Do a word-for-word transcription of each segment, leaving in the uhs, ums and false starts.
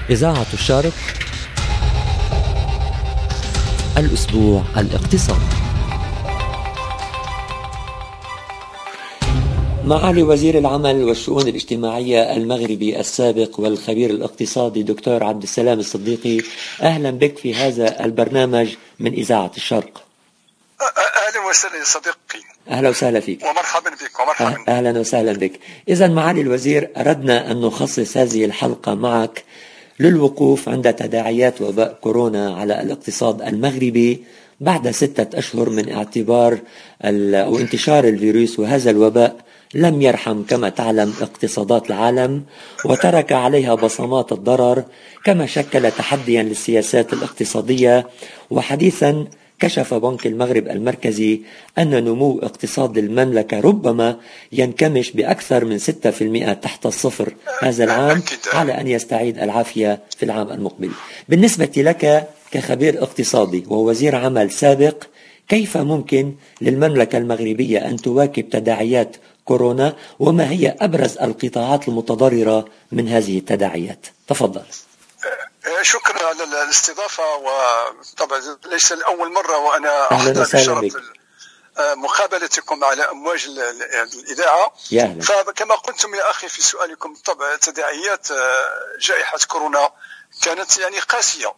إذاعة الشرق، الأسبوع الاقتصادي. معالي وزير العمل والشؤون الاجتماعية المغربي السابق والخبير الاقتصادي دكتور عبد السلام الصديقي، أهلا بك في هذا البرنامج من إذاعة الشرق. أهلا وسهلا صديقي. أهلا وسهلا فيك ومرحبا بك ومرحبا. أهلا وسهلا بك. إذا معالي الوزير، أردنا أن نخصص هذه الحلقة معك للوقوف عند تداعيات وباء كورونا على الاقتصاد المغربي بعد ستة أشهر من اعتبار أو انتشار الفيروس، وهذا الوباء لم يرحم كما تعلم اقتصادات العالم وترك عليها بصمات الضرر، كما شكل تحديا للسياسات الاقتصادية. وحديثا كشف بنك المغرب المركزي أن نمو اقتصاد المملكة ربما ينكمش بأكثر من ستة بالمئة تحت الصفر هذا العام، على أن يستعيد العافية في العام المقبل. بالنسبة لك كخبير اقتصادي ووزير عمل سابق، كيف ممكن للمملكة المغربية أن تواكب تداعيات كورونا، وما هي أبرز القطاعات المتضررة من هذه التداعيات؟ تفضل. شكرا على الاستضافة، وطبعا ليس الأول مرة وأنا أهلا وسهلا بك. مقابلتكم على أمواج الإذاعة. فكما قلتم يا أخي في سؤالكم، طبعا تداعيات جائحة كورونا كانت يعني قاسية،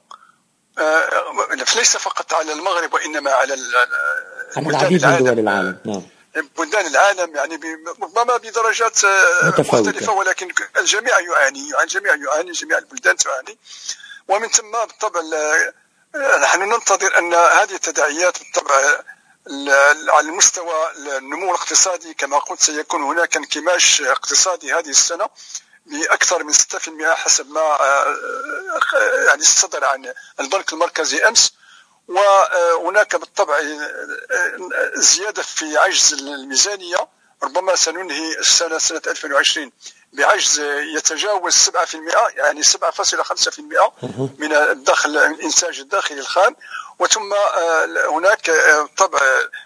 ليس فقط على المغرب وإنما على العديد من دول العالم. نعم. بلدان العالم، يعني ربما بدرجات مختلفة، ولكن الجميع يعاني، الجميع يعاني، جميع البلدان تعاني. ومن ثم بالطبع نحن ننتظر أن هذه التداعيات بالطبع على المستوى النمو الاقتصادي كما قلت سيكون هناك انكماش اقتصادي هذه السنة بأكثر من ستة بالمئة حسب ما يعني صدر عن البنك المركزي أمس. وهناك بالطبع زيادة في عجز الميزانية، ربما سننهي السنة سنة ألفين وعشرين بعجز يتجاوز سبعة بالمئة، يعني سبعة فاصلة خمسة بالمئة من الدخل الإنتاج الداخلي الخام. وثم هناك طبعا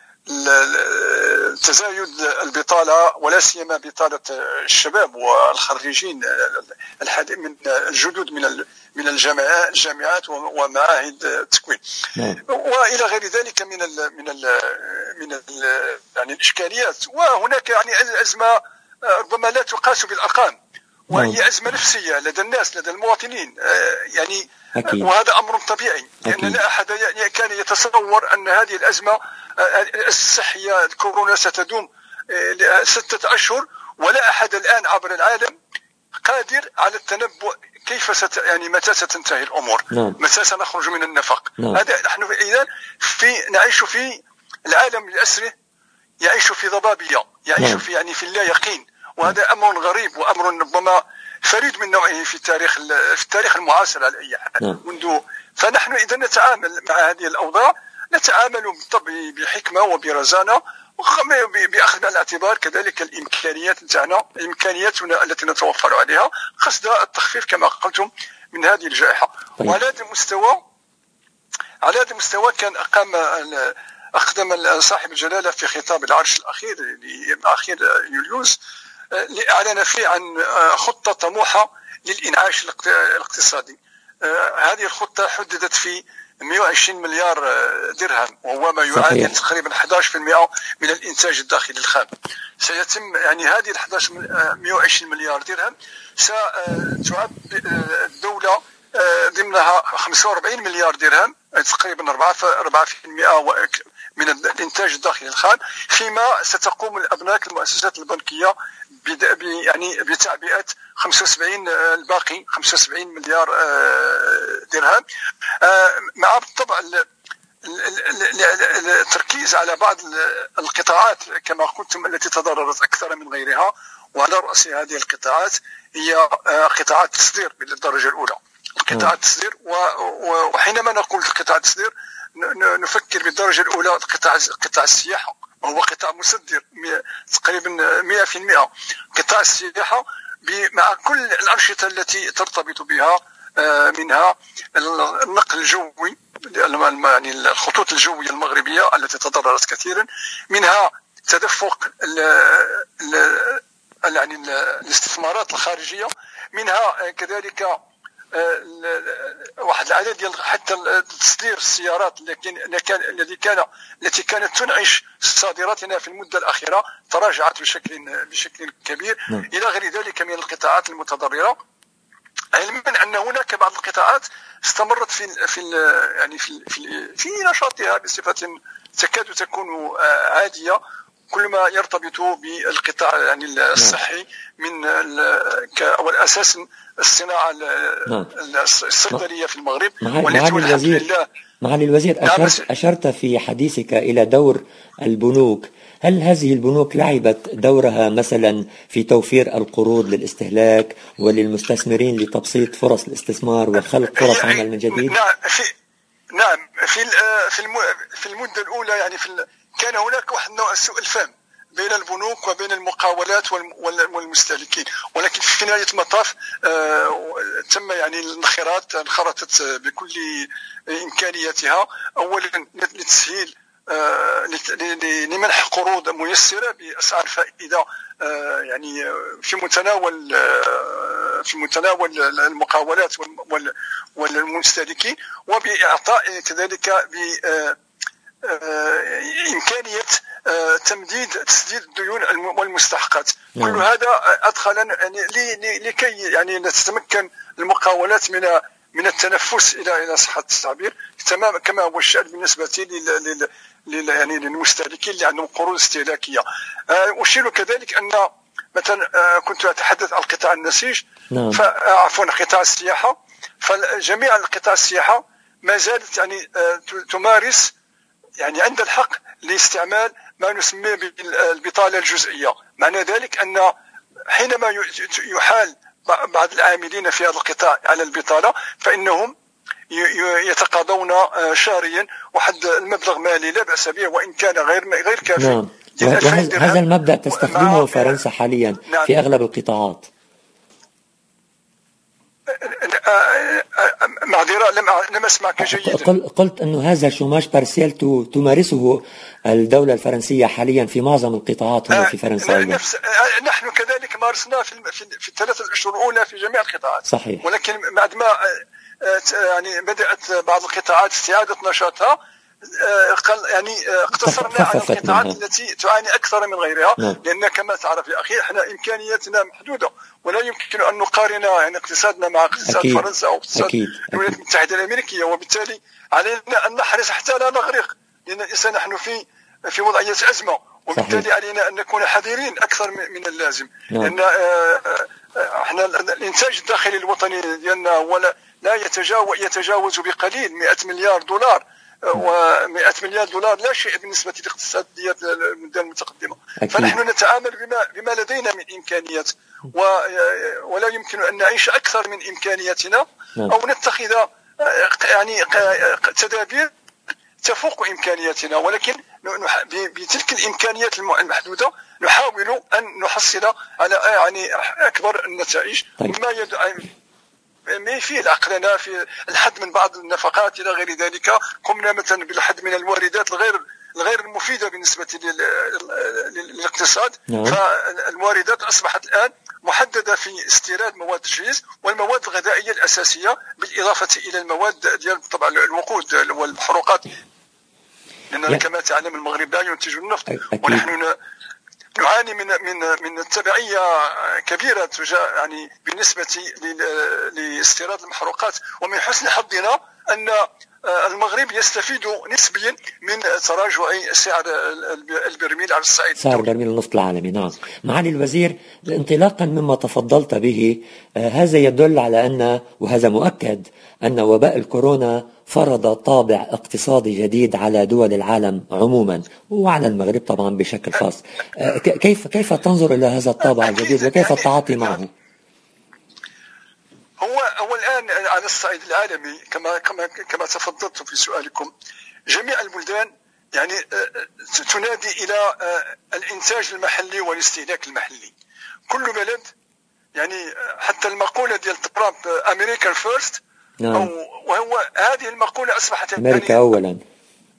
تزايد البطالة، ولا سيما بطالة الشباب والخريجين من الجدد من من الجامعات ومعاهد التكوين والى غير ذلك من ال من ال من ال يعني الاشكاليات. وهناك يعني ازمه ربما لا تقاس بالارقام، وهي ازمه نفسيه لدى الناس، لدى المواطنين يعني. أكيد. وهذا امر طبيعي، لان لا احد يعني كان يتصور ان هذه الازمه الصحيه الكورونا ستدوم ستة اشهر، ولا احد الان عبر العالم قادر على التنبؤ كيف ست يعني متى ستنتهي الامور. نعم. متى سنخرج من النفق. نعم. هذا نحن اذا في نعيش في العالم لاسره، يعيش في ضبابيه، يعيش. نعم. في يعني في اللا يقين، وهذا امر غريب وامر ربما فريد من نوعه في التاريخ في التاريخ المعاصر على اي حال. نعم. منذ فنحن اذا نتعامل مع هذه الاوضاع نتعامل بالطبع بحكمه وبرزانه، بأخذ بعين الاعتبار كذلك الإمكانيات نتاعنا، إمكانياتنا التي نتوفر عليها قصد التخفيف كما قلتم من هذه الجائحة. طيب. وعلى هذا المستوى على هذا المستوى كان أقام أقدم صاحب الجلالة في خطاب العرش الأخير أخير يوليوس لأعلن فيه عن خطة طموحة للإنعاش الاقتصادي. هذه الخطة حددت في مئة وعشرين مليار درهم، وهو ما يعادل تقريبا أحد عشر بالمئة من الإنتاج الداخلي الخام. سيتم يعني هذه مئة وعشرين مليار درهم ستعد الدولة ضمنها خمسة وأربعين مليار درهم، تقريبا أربعة بالمئة من الإنتاج الداخلي الخام، فيما ستقوم الأبناك المؤسسات البنكية يعني بتعبئة خمسة وسبعين الباقي خمسة وسبعين مليار درهم، مع بالطبع التركيز على بعض القطاعات كما قلتم التي تضررت أكثر من غيرها. وعلى رأس هذه القطاعات هي قطاعات التصدير بالدرجة الأولى، قطاع التصدير. وحينما نقول قطاع التصدير نفكر بالدرجة الأولى قطاع قطاع السياحة، وهو قطاع مصدر تقريبا مئة بالمئة. قطاع السياحة مع كل الأنشطة التي ترتبط بها، منها النقل الجوي، يعني الخطوط الجوية المغربية التي تضررت كثيرا، منها تدفق يعني الاستثمارات الخارجية، منها كذلك واحد العدد ديال حتى تصدير السيارات التي كان الذي كان التي كانت تنعش صادراتنا في المده الاخيره تراجعت بشكل بشكل كبير م. الى غير ذلك من القطاعات المتضرره، علما ان هناك بعض القطاعات استمرت في في يعني في في, في نشاطها بصفه تكاد تكون عاديه، كل ما يرتبط بالقطاع يعني الصحي من اول اساس الصناعه الصيدليه في المغرب. والتي والحمد لله. معالي الوزير، أشرت, أشرت في حديثك إلى دور البنوك، هل هذه البنوك لعبت دورها مثلا في توفير القروض للاستهلاك وللمستثمرين لتبسيط فرص الاستثمار وخلق فرص عمل من جديد؟ نعم في نعم في في المده الاولى يعني في كان هناك واحد نوع سوء الفهم بين البنوك وبين المقاولات والمستهلكين، ولكن في نهايه المطاف تم يعني الانخراط انخرطت بكل امكانياتها، اولا لتسهيل لمنح قروض ميسره باسعار فائده يعني في متناول في متناول المقاولات والمستهلكين، وباعطاء كذلك ب إمكانية تمديد تسديد الديون والمستحقات. كل هذا أدخل يعني لكي يعني تتمكن المقاولات من من التنفس إلى إلى صحة التعبير، تمام كما هو الشأن بالنسبة لل لل يعني للمستهلكين اللي عندهم قروض استهلاكية. أشير كذلك أن مثلا كنت أتحدث عن قطاع النسيج، عفوا قطاع السياحة، فجميع القطاع السياحة ما زالت يعني تمارس يعني عند الحق لاستعمال ما نسميه بالبطالة الجزئية. معنى ذلك أن حينما يحال بعض العاملين في هذا القطاع على البطالة فإنهم يتقاضون شهريا واحد المبلغ مالي لا بأس به وإن كان غير غير كافي. نعم. وهذا المبدأ تستخدمه فرنسا حاليا نعم. في أغلب القطاعات. معذرة لم لم أسمعك جيدا. قلت أنه هذا شوماج بارسيل تمارسه الدولة الفرنسية حاليا في معظم القطاعات هنا في فرنسا. نفس نحن كذلك مارسناه في في الثلاثة الأشهر الأولى في جميع القطاعات. صحيح. ولكن بعد ما يعني بدأت بعض القطاعات استعادة نشاطها يعني اقتصرنا على القطاعات التي تعاني أكثر من غيرها. نعم. لأن كما تعرف يا أخي احنا إمكانياتنا محدودة ولا يمكن أن نقارن يعني اقتصادنا مع اقتصاد أكيد. فرنسا أو اقتصاد الولايات المتحدة الأمريكية، وبالتالي علينا أن نحرص حتى لا نغرق، لأن الإنسان نحن في في وضعية أزمة، وبالتالي صحيح. علينا أن نكون حذرين أكثر من اللازم. نعم. لأن احنا الإنتاج الداخلي الوطني ديالنا ولا لا يتجاوز يتجاوز بقليل مئة مليار دولار، و100 مليار دولار لا شيء بالنسبة للاقتصاديات الدول المتقدمة. أكيد. فنحن نتعامل بما بما لدينا من إمكانيات، ولا يمكن أن نعيش أكثر من إمكانياتنا أو نتخذ يعني تدابير تفوق إمكانياتنا، ولكن بتلك الإمكانيات المحدودة نحاول أن نحصل على يعني أكبر النتائج. طيب. ما يدعم ما فيه عقلنا في الحد من بعض النفقات إلى غير ذلك، قمنا مثلا بالحد من الواردات الغير الغير المفيدة بالنسبة للاقتصاد. نعم. فالواردات أصبحت الآن محددة في استيراد مواد التجهيز والمواد الغذائية الأساسية، بالإضافة إلى المواد ديال طبعا الوقود والمحروقات، لأننا كما تعلم المغرب لا ينتج النفط. ونحن نعاني من من من تبعية كبيرة يعني بالنسبة لاستيراد المحروقات، ومن حسن حظنا أن المغرب يستفيد نسبيا من تراجع سعر البرميل على الصعيد سعر برميل النفط العالمي. نعم. معالي الوزير، انطلاقا مما تفضلت به، آه هذا يدل على أن، وهذا مؤكد، أن وباء الكورونا فرض طابع اقتصادي جديد على دول العالم عموما وعلى المغرب طبعا بشكل خاص. آه كيف كيف تنظر إلى هذا الطابع الجديد وكيف التعاطي معه؟ هو هو الآن على الصعيد العالمي كما كما كما تفضلت في سؤالكم، جميع البلدان يعني تنادي إلى الإنتاج المحلي والاستهلاك المحلي. كل بلد يعني حتى المقولة ديال ترامب أمريكا فيرست، أو وهو هذه المقولة أصبحت أمريكا أولا.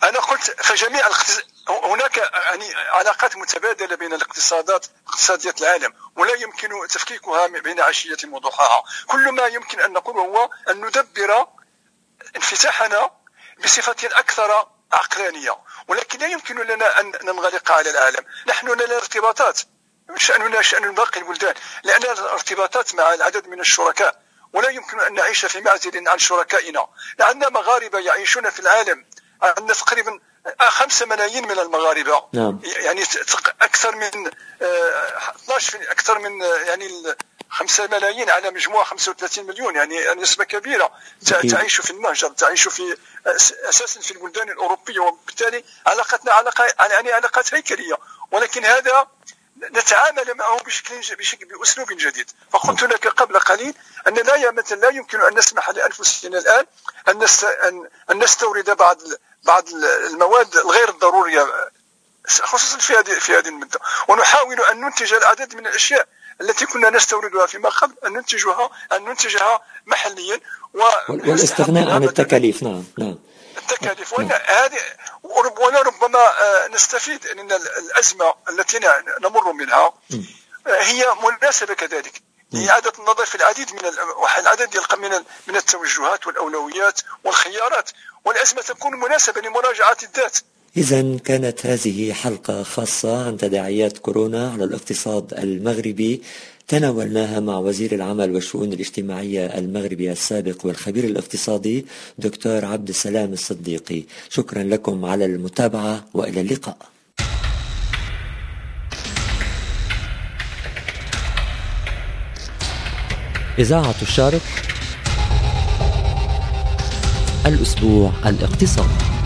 أنا قلت فجميع الاقتص... هناك يعني علاقات متبادلة بين الاقتصادات اقتصاديات العالم، ولا يمكن تفكيكها بين عشية وضحاها. كل ما يمكن أن نقوله هو أن ندبر انفتاحنا بصفة أكثر عقلانية، ولكن لا يمكن لنا أن ننغلق على العالم. نحن لنا ارتباطات، شأننا شأن باقي البلدان، لأننا ارتباطات مع العدد من الشركاء، ولا يمكن أن نعيش في معزل عن شركائنا. عندنا مغاربة يعيشون في العالم، عندنا تقريبا خمسة ملايين من المغاربة. نعم. يعني أكثر من اثناشر أكثر من يعني خمسة ملايين على مجموعة خمسة وثلاثين مليون، يعني نسبة كبيرة تعيش في المهجر، تعيش في أساسا في البلدان الأوروبية، وبالتالي علاقتنا علاقة يعني علاقات هيكلية، ولكن هذا نتعامل معه بشكل بشكل بأسلوب جديد. فقلت لك قبل قليل أن لا مثلا لا يمكن أن نسمح لأنفسنا الآن أن أن نستورد بعض بعض المواد الغير الضرورية خصوصا في هذه في هذه المدة، ونحاول أن ننتج العديد من الأشياء التي كنا نستوردها فيما قبل أن ننتجها أن ننتجها محليا، والاستغناء عن التكاليف. نعم نعم التكاليف. وأن هذه ولربما نستفيد من الأزمة التي نمر منها، هي مناسبة كذلك لإعادة النظر في العديد من العديد من من التوجهات والأولويات والخيارات، والأزمة تكون مناسبة لمراجعة الذات. إذن كانت هذه حلقة خاصة عن تداعيات كورونا على الاقتصاد المغربي، تناولناها مع وزير العمل والشؤون الاجتماعية المغربي السابق والخبير الاقتصادي دكتور عبد السلام الصديقي. شكرا لكم على المتابعة وإلى اللقاء. إذاعة الشارق، الأسبوع الاقتصادي.